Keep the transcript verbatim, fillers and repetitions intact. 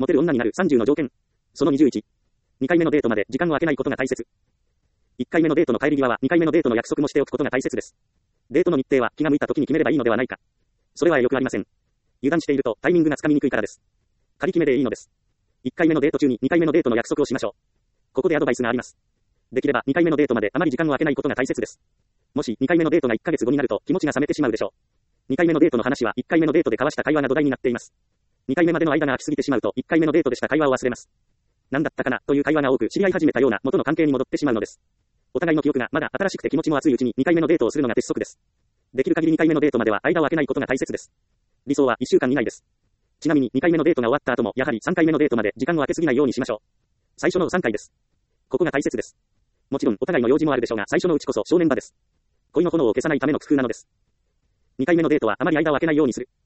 テる女になるさんじゅうの条件。そのにじゅういち。にかいめのデートまで時間を空けないことが大切。いっかいめのデートの帰り際はにかいめのデートの約束もしておくことが大切です。デートの日程は気が向いた時に決めればいいのではないか。それはよくありません。油断しているとタイミングがつかみにくいからです。仮決めでいいのです。いっかいめのデート中ににかいめのデートの約束をしましょう。ここでアドバイスがあります。できればにかいめのデートまであまり時間を空けないことが大切です。もしにかいめのデートがいっかげつごになると気持ちが冷めてしまうでしょう。にかいめのデートの話はいっかいめのデートで交わした会話が土台になっています。にかいめまでの間が空きすぎてしまうといっかいめのデートでした会話を忘れます。何だったかなという会話が多く知り合い始めたような元の関係に戻ってしまうのです。お互いの記憶がまだ新しくて気持ちも熱いうちににかいめのデートをするのが鉄則です。できる限りにかいめのデートまでは間を空けないことが大切です。理想はいっしゅうかん以内です。ちなみににかいめのデートが終わった後もやはりさんかいめのデートまで時間を空けすぎないようにしましょう。最初のさんかいです。ここが大切です。もちろんお互いの用事もあるでしょうが最初のうちこそ正念場です。恋の炎を消さないための工夫なのです。にかいめのデートはあまり間を空けないようにする。